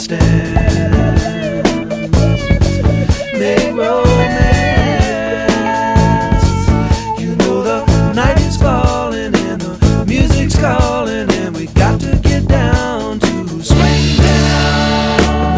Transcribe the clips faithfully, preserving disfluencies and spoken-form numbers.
dance, dance. Make romance. You know the night is falling and the music's calling, and we got to get down to swing down.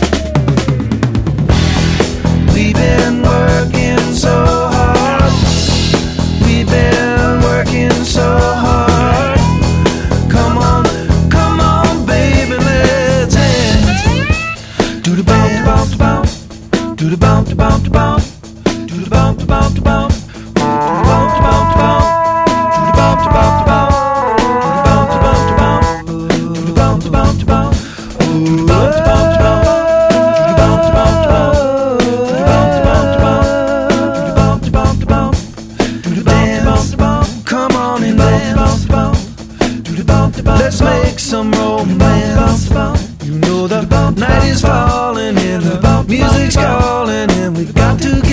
We've been working so hard. We've been working so hard. Come on, come on, baby, let's dance. Do the bounce, bounce, bounce. Do the bounce, bounce, bounce. Do the bounce, bounce, bounce. Do the bounce, bounce, bounce. Do the bounce, bounce, bounce. Do the bounce, bounce, bounce. Do the bounce, bounce, bounce. Do the bounce, bounce, bounce. Do the bounce, bounce, bounce. Do the bounce, bounce, bounce. Do the bounce, bounce, bounce. Do the bounce, bounce, bounce. Come on and dance. Do the bounce, bounce. Let's make some romance. You know the night is falling and the music's calling, and we've got to get